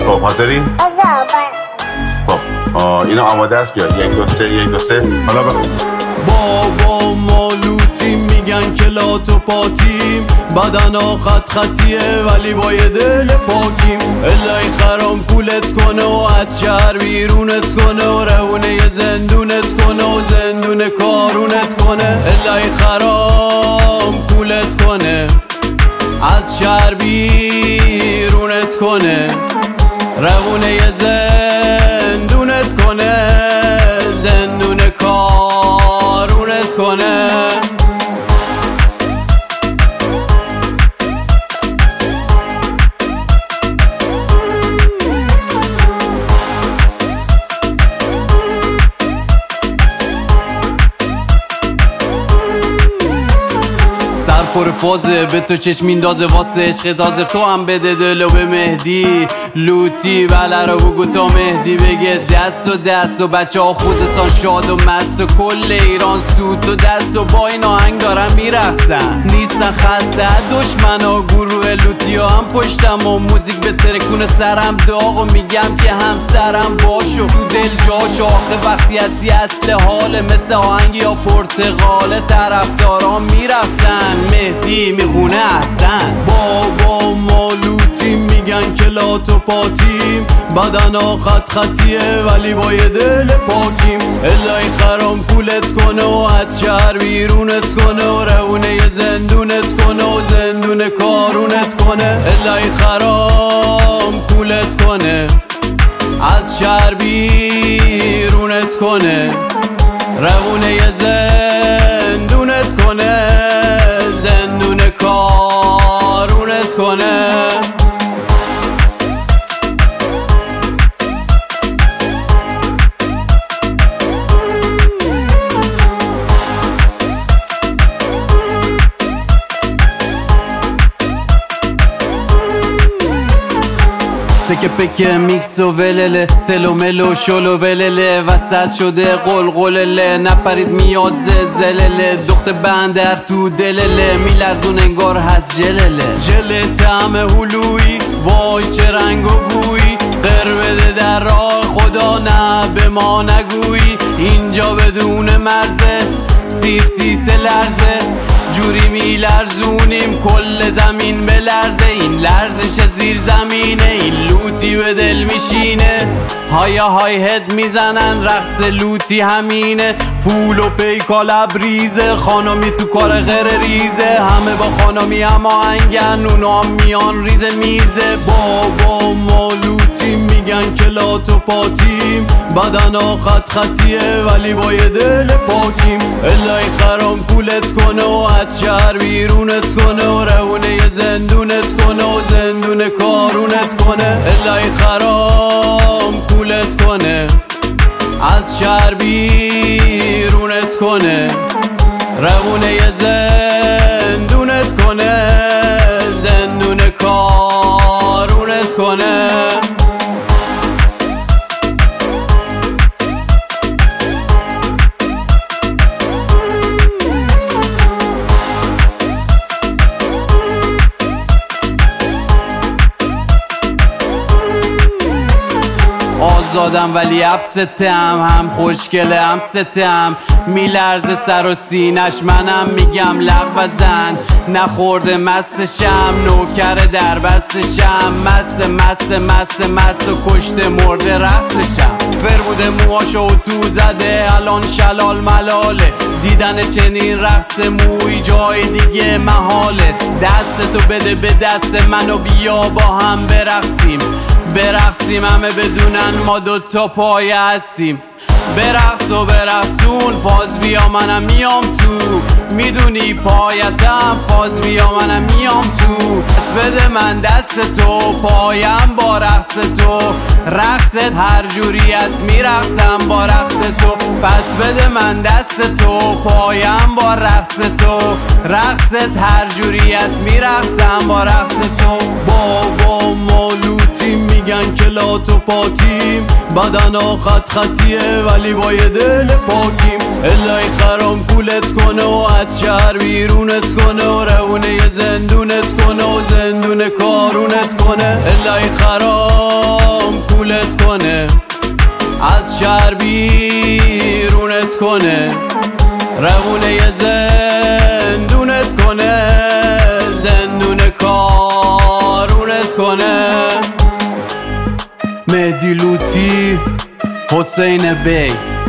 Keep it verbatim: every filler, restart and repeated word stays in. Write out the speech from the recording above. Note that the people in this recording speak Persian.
خب حاضری؟ خب اینو آماده است، بیا یک دو سه یک دو سه حالا بخون. بابا مالوتی میگن که لات و پاتیم، بدنا خط خطیه ولی با یه دل پاکیم. الهی خرام پولت کنه و از شهر بیرونت کنه و رهونه یه زندونت کنه و زندون کارونت کنه. الهی خرام پولت کنه از شهر بیرونت کنه رهونه یه زندونت کنه زندون کارونت کنه. پر فازه به تو چشم میندازه واسه عشق تازه تو هم بده دلو به مهدی لوتی بله رو بگو تا مهدی بگه دست و دست و بچه ها خوزستان شاد و مست و کل ایران سوت و دست و با این آهنگ دارن میرخصن نیستن خسته دشمن ها گروه لوتی ها هم پشتم و موزیک به ترکون سرم داغ و میگم که همسرم باشو تو دل جاشو آخه وقتی هستی اصل حاله مثل آهنگ یا پرتغال طرفداران میرخصن مهدی میخونه احسن. بابا مالوتی میگن که لات و پاتیم، بدنا خط خطیه ولی با یه دل پاکیم. الهی خرام پولت کنه و از شهر بیرونت کنه و رهونه یه زندونت کنه و زندون کارونت کنه. الهی خرام پولت کنه از شهر بیرونت کنه رهونه یه زندونت کنه زندون کارونت کنه. سکه پکه میکس و ولله تلو ملو شلو ولله وسط شده قلقلله نپرید میاد زلزله دخت بندر تو دلله میلرزون انگار هست جلله جل طعم هلویی وای چه رنگ و بویی قر بده در راه خدا نه به ما نگویی اینجا بدون مرزه سی سی سه لرزه جوری میلرزونیم کل زمین به لرزه این لرزش زیر زمینه این لوتی به دل میشینه هایا های هد میزنن رقص لوتی همینه فول و پیکا لبریزه خانمی تو کار غیر ریزه همه با خانمی اما انگن اونا هم میان ریزه میزه. بابا مالوتی میگن که لات و پاتیم بدنا خط خطیه ولی با یه دل پاکیم. الهی خرام پولت کنه و از شهر بیرونت کنه و رهونه یه زندونت کنه و زندون کارونت کنه. الهی خرام پولت کنه از شهر بیرونت کنه رهونه یه زندونت کنه زندون کارونت کنه. آزادم ولی ابستم هم خوشگله هم ستم میلرزه سر و سینش منم میگم لغ بزن نخورده مستشم نوکر در بستشم مست مست مست مست و کشته مرده رقصشم فرموده موهاشو تو زده الان شلال ملاله دیدن چنین رقص موی جای دیگه محاله دست تو بده به دست منو بیا با هم برقصیم برقصیم همه بدونن ما دوتا پایه هستیم برقص و برقصون فاز بیا منم میام تو میدونی پایتم فاز بیا منم میام تو پس بده من دست تو پایم با رقص تو رقصت هر جوری است میرقصم با رقص تو پس بده من دست تو پایم با رقص تو رقصت هر جوری است میرقصم با رقص تو. بابا مالوتی میگن که لات و پاتیم بدنا خط خطیه ولی با یه دل پاکیم. الهی خرام پولت کنه و از شهر بیرونت کنه و رهونه یه زندونت کنه و زندون کارونت کنه. الهی خرام شهر بیرونت کنه، روونه یه زندونت کنه، زندون کارونت کنه. مهدی لوتی، حسین بی